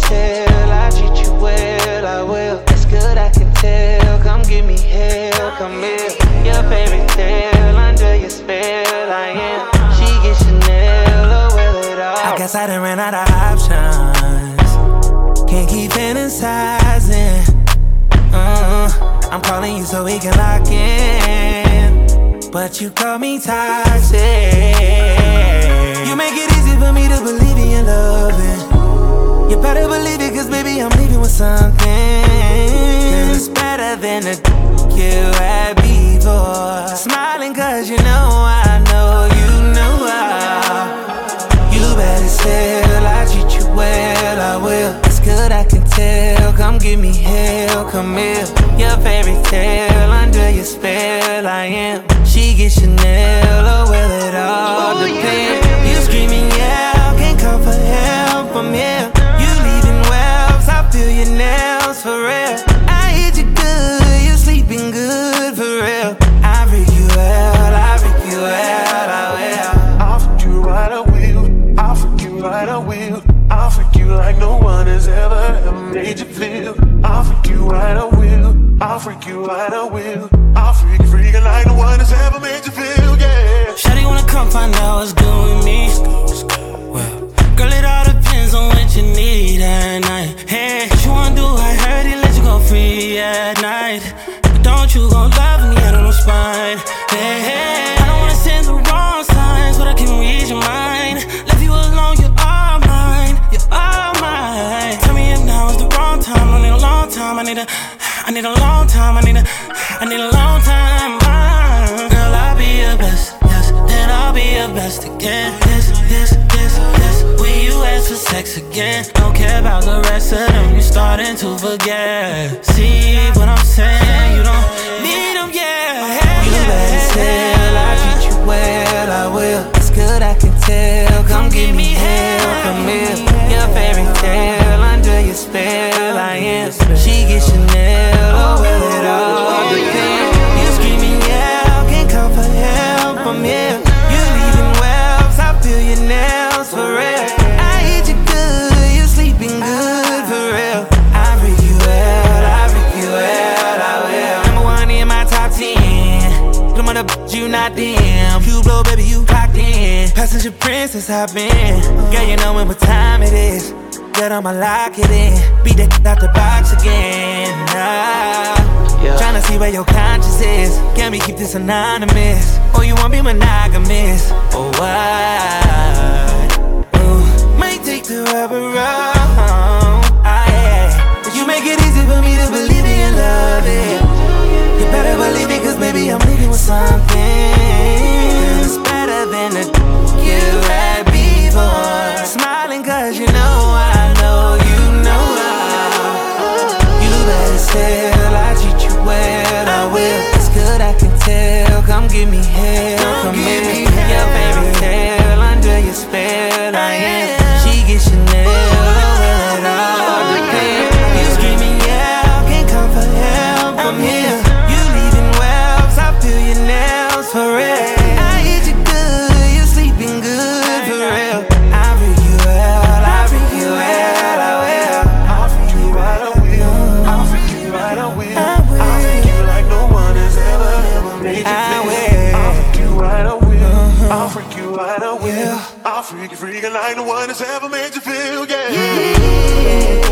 tale. I treat you well, I will. It's good, I can tell. Come give me hell, come here. Your fairy tale, under your spell, I am. She gets Chanel, oh well it all. I guess I done ran out of options. Can't keep fantasizing. I'm calling you so we can lock in, but you call me toxic. You make it easy for me to believe in your loving. You better believe it, cause baby I'm leaving with something. Girl, it's better than the you had before. Smiling cause you know I know you know how. You better still, I treat you well, I will. It's good, I can tell. Come give me hell, come here. Your fairy tale, under your spell, I am. She gets Chanel, oh well it all depends. You screaming, yeah, can't come for help, I'm here. You leaving wells, I feel your nails for real. I hit you good, you sleeping good for real. I freak you out, I freak you out, I will. I'll freak you right, I will. I'll freak you right, I will. I'll freak you like no one has ever made you feel. I'll freak you right, I will. I'll freak you right, I will. I'll freak you freaking like no one has ever made you feel, yeah. Shawty wanna come find out what's good with me. Well, girl, it all depends on what you need at night. Hey, what you wanna do? I heard it, let you go free at night. But don't you gon' love me, I don't know spine. Hey, hey, I don't wanna send the wrong signs, but I can read your mind. Left you alone, you're all mine, you're all mine. Tell me if now is the wrong time, I need a long time, I need a long time, I need a long time. Girl, I'll be your best, yes, then I'll be your best again. This. When you ask for sex again, don't care about the rest of them, you're starting to forget. See what I'm saying? You don't need them, yeah. You better tell, I treat you well, I will. It's good, I can tell. Come give me hell, come here. Your fairy tale, under your spell, I am. She gets Chanel, oh well it all depends. You screaming, yeah, can't come for help, I'm here. You leaving wells, I feel your nails for real. I hit you good, you sleeping good for real. I freak you out, I freak you out, I will. Number one in my top 10. Put 'em on the bitch, you not them. You blow, baby, you clocked in. Passenger princess, I've been. Girl, you know what time it is. Get I'ma lock it in. Beat that out the box again. Tryna see where your conscience is. Can we keep this anonymous? Or you won't be monogamous? Or what? Ooh, might take the rubber wrong. Yeah. You make it easy for me to believe in your love. You better believe it, cause baby I'm leaving with something. It's better than the you had before. Smiling cause you know I know you know how. You better still, I treat you well, I will. It's good, I can tell. Come give me hell, come here. Your fairy tale, under your spell, I am. She gets Chanel, oh well it all depends. You screaming, yeah, can't come for help, I'm here. You leaving wells, I feel your nails for real. I hit you good, you sleeping good for real. I freak you out, I freak you out, I will. I'll freak you right, I will. I'll freak you right, I will. I'll freak you like no one has ever made you feel. I'll freak you right, I will. I'll freak you right, I will. I'll freak you freaking like no one has ever made you feel, yeah.